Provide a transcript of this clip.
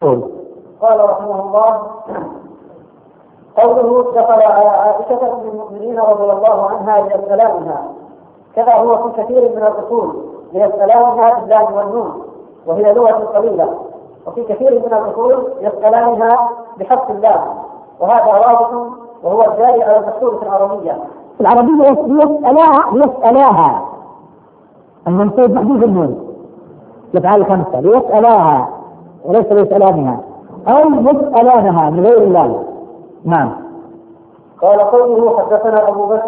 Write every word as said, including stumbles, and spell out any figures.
قال رحمه الله: قوله دخل على عائشة أم المؤمنين رضي الله عنها ليسألانها، كذا هو في كثير من الأصول ليسألانها باللام والنون وهي لغة قليلة، وفي كثير من الأصول يسألانها بحذف اللام، وهذا واضح وهو الجاري على المشهور في العربية. في العربية يسألاها يسألاها المنصوب محذوف النون يفعل خمسة ليسألاها وليس ليسألانها أو يسألانها من غير الله. نعم. قال قوله حدثنا أبو بكر